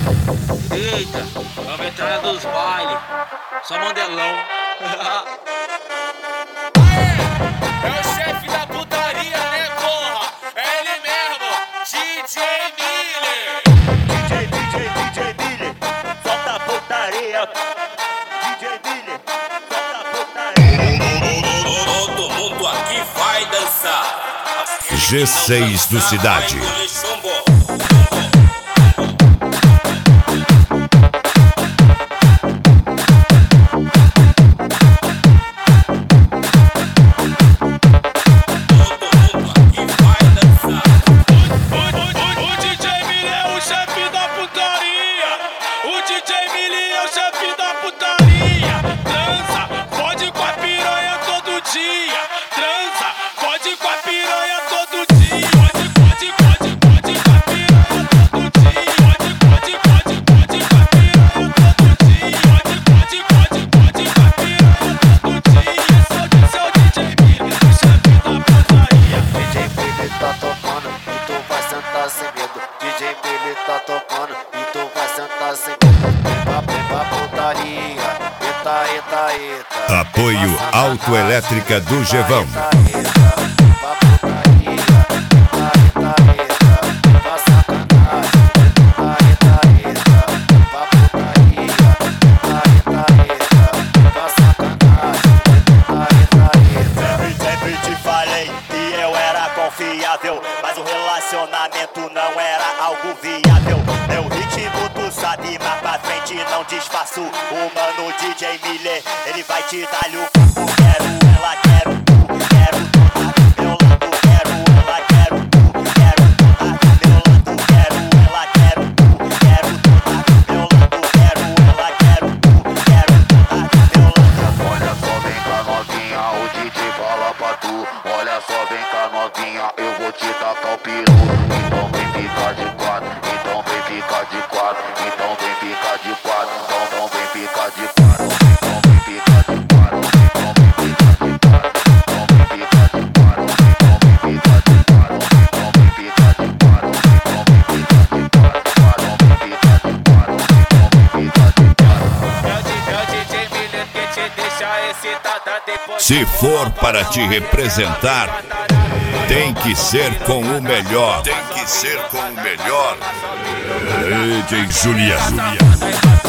Eita, a veterana dos bailes, só mandelão. É o chefe da putaria, né, porra? É ele mesmo, DJ Miller. DJ Miller, solta a putaria. DJ Miller, solta a putaria. Todo mundo aqui vai dançar. G6 do Cidade. DJ Miller tá tocando e tu vai sentar sem medo. Pra putaria, eita, eita, eita. Apoio Autoelétrica do Gevão. Sempre te falei que eu era confiável, mas o relacionamento não era algo viável. Meu ritmo tu sabe, mas pra frente não disfarço. O mano DJ Miller, ele vai te dar-lhe o papo. Quero ela, quero tu, quero toda do meu lado. Quero ela, quero tu, quero toda do meu lado. Quero ela, quero tu, quero toda do meu lado. Quero ela, quero tu, quero toda do meu lado. Olha só, vem cá novinha, o DJ fala pra tu. Olha só, vem cá novinha, eu vou te tacar o peru. Então vem ficar de quatro, então vem ficar de quatro, então vem ficar de quatro, então vem ficar de quatro, então vem ficar de quatro, então vem ficar de quatro, então vem ficar de quatro, então vem ficar de quatro, então vem ficar de quatro, então vem ficar de quatro, então vem ficar de quatro, então vem ficar de quatro. É o DJ Miller que te deixa excitada depois. Se for para te representar, tem que ser com o melhor. Tem que ser com o melhor. DJ Juliano.